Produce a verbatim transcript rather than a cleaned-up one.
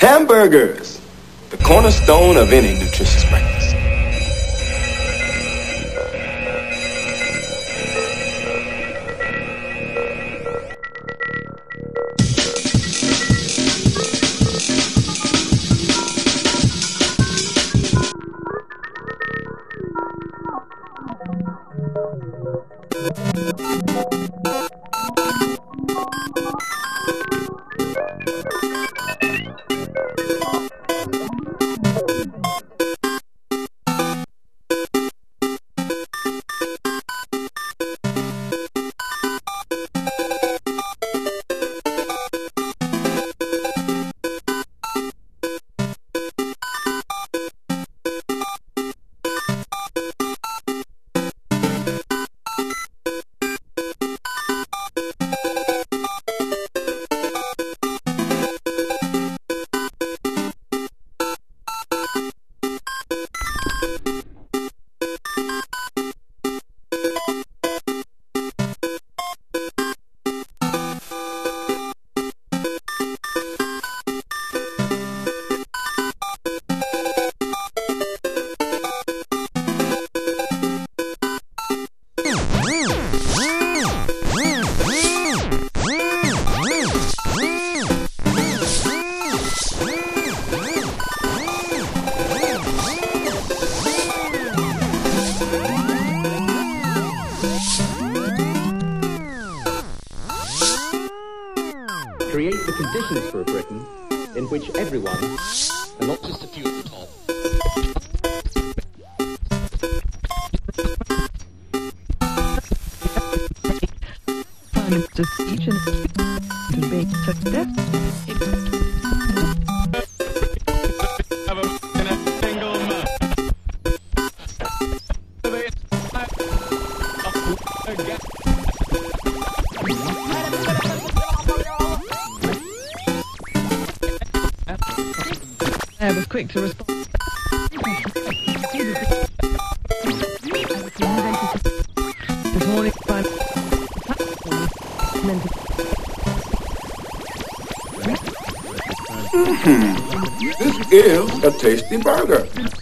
Hamburgers, the cornerstone of any nutritious breakfast. Create the conditions for a Britain in which everyone, and not just a few at the top, to speech and to make success. I was quick to respond. This morning, I Mm-hmm. This is a tasty burger.